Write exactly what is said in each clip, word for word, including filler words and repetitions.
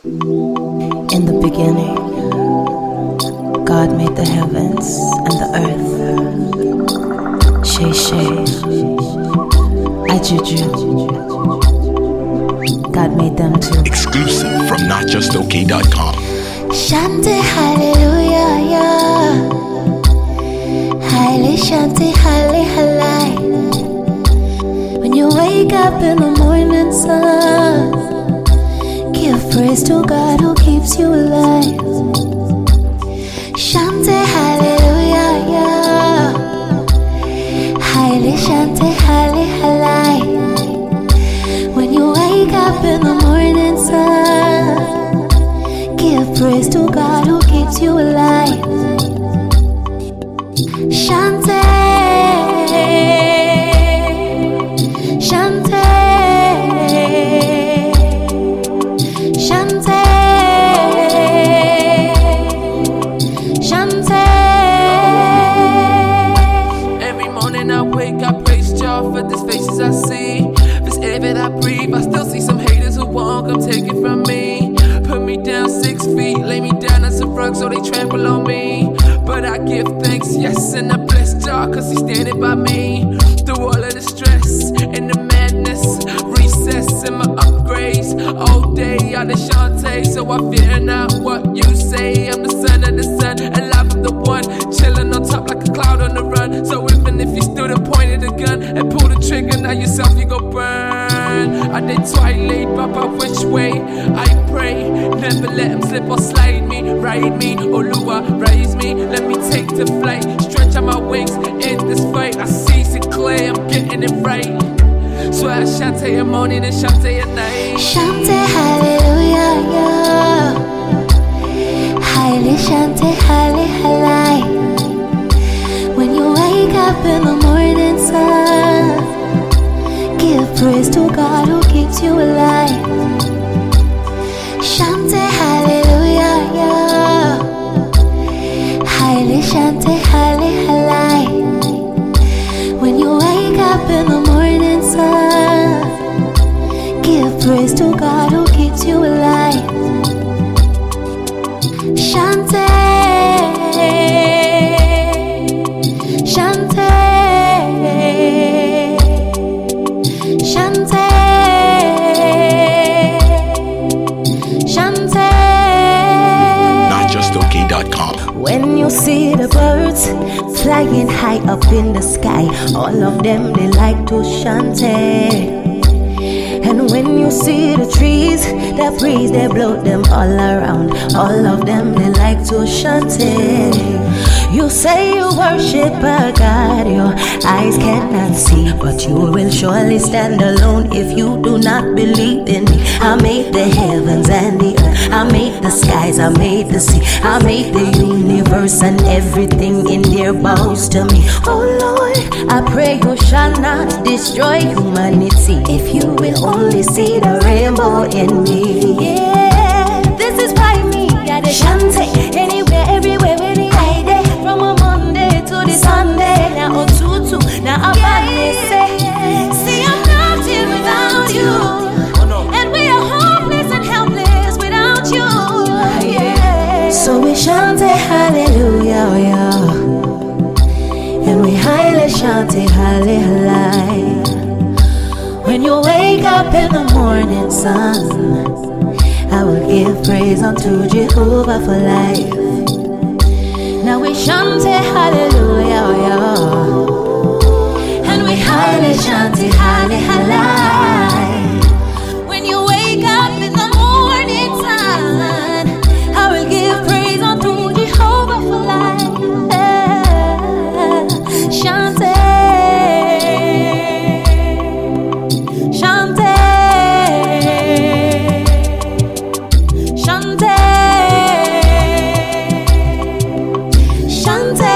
In the beginning, God made the heavens and the earth. Shay Shay, Ajuju. God made them too. Exclusive from not just okay dot com. Shante hallelujah, yeah. Haile shante halle halai. When you wake up in the morning sun, give praise to God who keeps you alive. Shante hallelujah, yeah. Haile shante halle halai. When you wake up in the morning sun, give praise to God who keeps you alive. Shante, Shante, Shante, Shante. Every morning I wake, I praise Jah for these faces I see. This air that I breathe, I still see some haters who won't come take it from me. Put me down six feet, lay me down as a rug so they trample on me. But I give thanks, yes, and I bless Jah cause he's standing by me. Through all of the stress and the madness, recess and my upgrades. All day out of Shantae, so I fear not what you say. I'm the son of the sun, alive I'm the one, chilling on top like a cloud on the run. So even if you stood and pointed a gun and pulled the trigger, now yourself you go burn. I did twilight, Papa, which way? I pray, never let him slip or slide me. Ride me, Oluwa, raise me, let me take the flight. Stretch out my wings in this fight. I see it clear, I'm getting it right. So I Shante a morning and Shante at night. Shante hallelujah, yeah. Haile shante halle halai. When you wake up in the morning sun, give praise to God who keeps you alive. Shante hallelujah, yeah. Haile shante halle halai. When you wake up in the morning sun, give praise to God who keeps you alive. Shante, Shante, Shante, Shante. not just okay dot com. When you see the birds flying high up in the sky, all of them they like to shante. And when you see the trees, the breeze they blow them all around, all of them they like to shante. You say you worship a God your eyes cannot see, but you will surely stand alone if you do not believe in me. I made the heavens and the earth, I made the skies, I made the sea, I made the universe and everything in there bows to me. Oh Lord, I pray you shall not destroy humanity if you will only see the rainbow in me. Yeah, this is why me got a shante anywhere, everywhere, where the idea. From a Monday to the Sunday, now on tutu, now I'm back, say, see I'm nothing without you, and we are hopeless and helpless without you. Yeah. So we shante hallelujah, yeah. And we highly shante halle halai. When you wake up in the morning sun, I will give praise unto Jehovah for life. Now we shante hallelujah, yeah. And we highly shante halle halai. When you wake up in the morning sun, I will give praise unto Jehovah for life. Shante, Shante, Shante, Shante.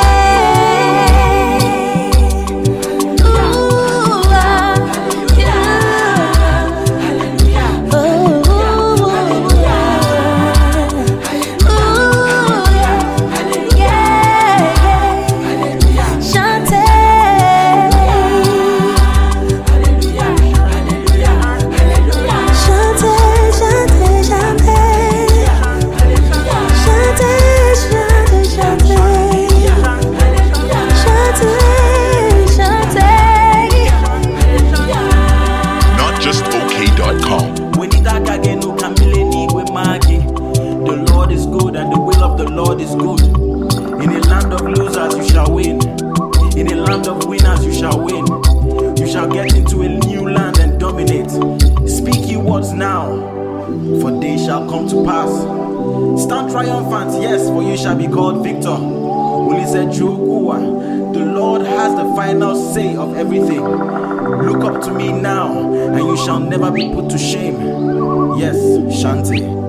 Ooh, ah, yeah. called Victor. The Lord has the final say of everything. Look up to me now, and you shall never be put to shame. Yes, Shanti.